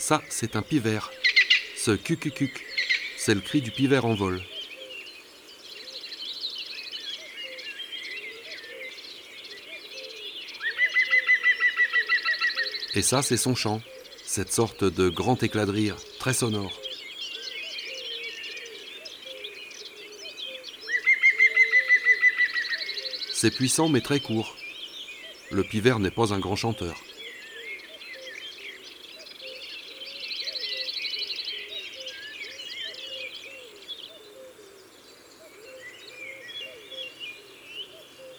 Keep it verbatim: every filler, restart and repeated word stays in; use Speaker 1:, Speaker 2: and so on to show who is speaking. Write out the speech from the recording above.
Speaker 1: Ça, c'est un pivert. Ce cuc-cuc-cuc, c'est le cri du pivert en vol. Et ça, c'est son chant, cette sorte de grand éclat de rire, très sonore. C'est puissant mais très court. Le pivert n'est pas un grand chanteur.